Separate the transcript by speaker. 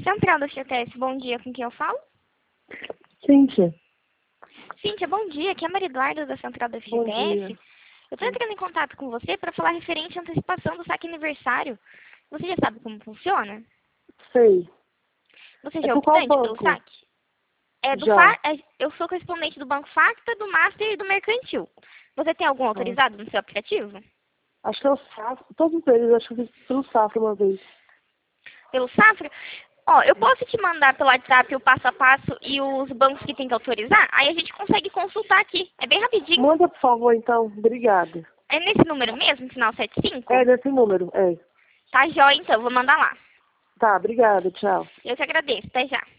Speaker 1: Central da FGTS, bom dia, com quem eu falo?
Speaker 2: Cíntia.
Speaker 1: Cíntia, bom dia, aqui é a Maria Eduarda da Central da
Speaker 2: Bom
Speaker 1: FGTS.
Speaker 2: dia.
Speaker 1: Eu estou entrando em contato com você para falar referente à antecipação do saque aniversário. Você já sabe como funciona?
Speaker 2: Sei.
Speaker 1: Você
Speaker 2: É
Speaker 1: já é
Speaker 2: por qual
Speaker 1: optante pelo
Speaker 2: banco?
Speaker 1: saque?
Speaker 2: Já.
Speaker 1: Eu sou correspondente do Banco Facta, do Master e do Mercantil. Você tem algum
Speaker 2: Ah,
Speaker 1: autorizado no seu aplicativo?
Speaker 2: acho que é o Safra. Todos eles, acho que eu fiz pelo Safra uma vez.
Speaker 1: Pelo Safra? Ó, eu posso te mandar pelo WhatsApp o passo a passo e os bancos que tem que autorizar? Aí a gente consegue consultar aqui. É bem rapidinho.
Speaker 2: Manda, por favor, então. Obrigada.
Speaker 1: É nesse número mesmo, final 75?
Speaker 2: É nesse número, é.
Speaker 1: Tá jóia, então. Vou mandar lá.
Speaker 2: Tá, obrigada. Tchau.
Speaker 1: Eu que agradeço. Até já.